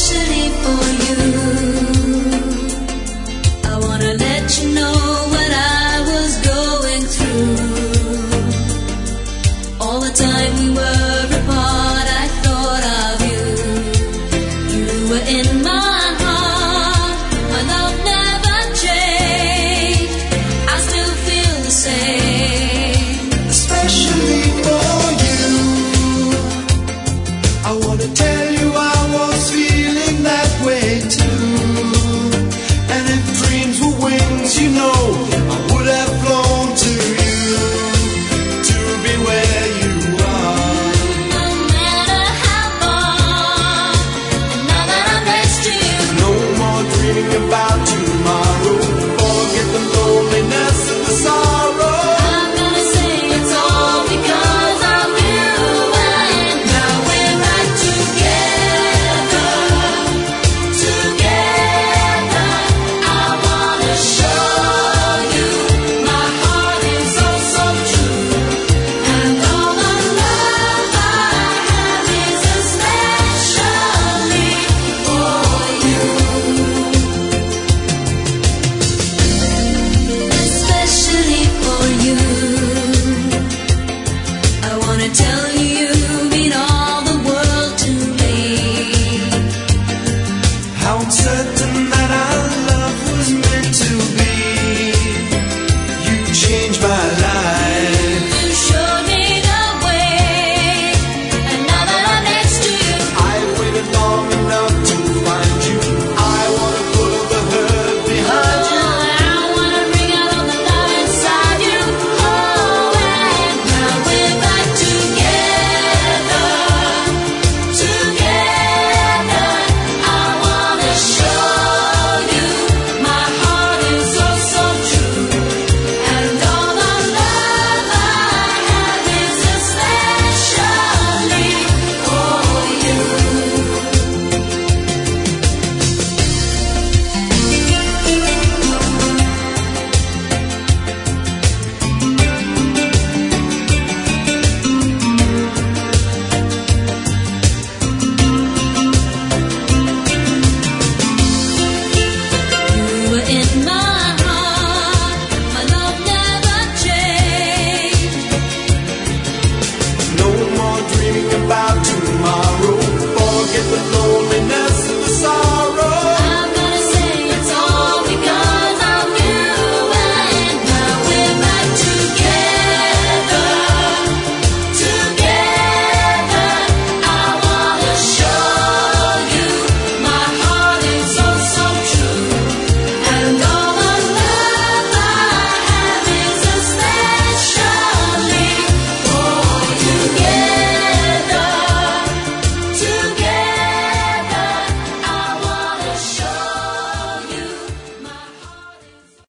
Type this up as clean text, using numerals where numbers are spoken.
especially for you. I wanna let you know what I was going through. All the time we were apart, I thought of you. You were in my heart, my love never changed. I still feel the same, especially for you. I wanna tell you I was feeling that way too. And if dreams were wings, you know